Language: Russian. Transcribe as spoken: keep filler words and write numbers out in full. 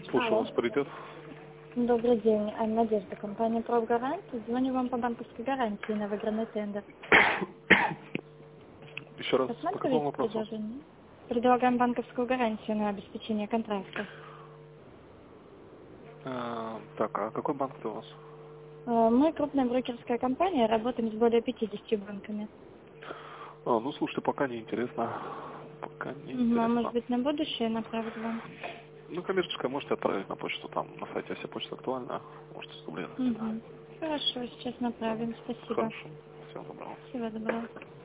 Слушаю Алло. вас, паритет. Добрый день, а, Надежда, компания «Профгарант». Звоню вам по банковской гарантии на выигранный тендер. Еще раз, по какому Рассматриваете вопросу? предложение? Предлагаем банковскую гарантию на обеспечение контракта. Э, так, а какой банк это у вас? Э, Мы крупная брокерская компания, работаем с более пятидесятью банками. А, ну, слушайте, пока не интересно. Пока не Мгм, А может интересно. быть на будущее направить вам? Ну, коммерческая можете отправить на почту, там на сайте вся почта актуальна. Можете с дублей накидать. Угу. Хорошо, сейчас направим. Спасибо. Хорошо. Всего доброго. Всего доброго.